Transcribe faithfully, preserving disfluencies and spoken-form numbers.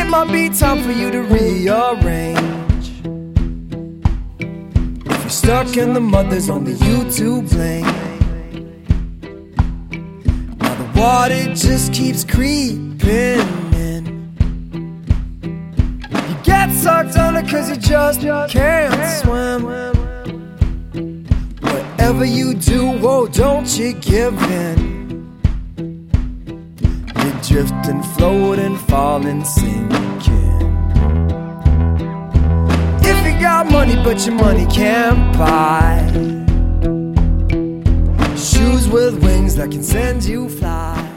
it might be time for you to rearrange. If you're stuck in the mud, there's only you to blame. Now the water just keeps creeping in. You get sucked under cause you just can't swim. Whatever you do, oh, don't you give in. You're drifting, floating, falling, sinking. If you got money but your money can't buy shoes with wings that can send you fly,